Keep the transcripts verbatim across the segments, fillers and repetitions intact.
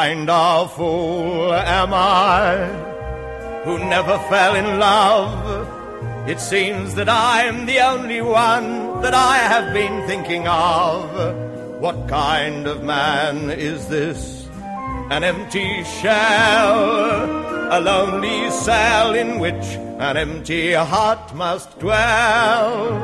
kind of fool am I who never fell in love? It seems that I'm the only one that I have been thinking of. What kind of man is this? An empty shell, a lonely cell in which an empty heart must dwell.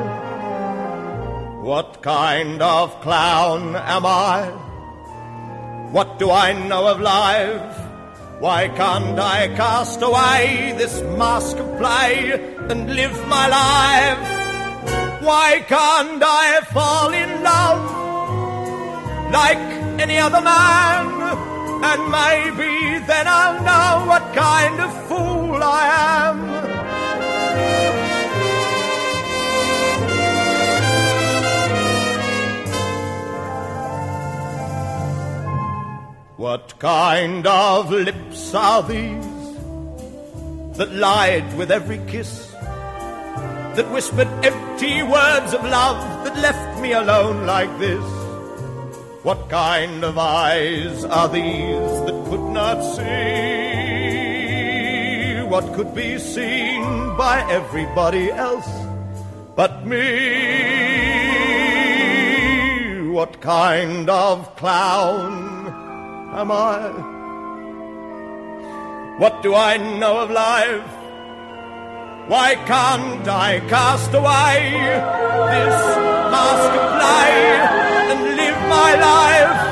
What kind of clown am I? What do I know of life? Why can't I cast away this mask of play and live my life? Why can't I fall in love like any other man? And maybe then I'll know what kind of fool I am. What kind of lips are these that lied with every kiss, that whispered empty words of love, that left me alone like this? What kind of eyes are these that could not see what could be seen by everybody else but me? What kind of clown am I? What do I know of life? Why can't I cast away this mask of play and live my life?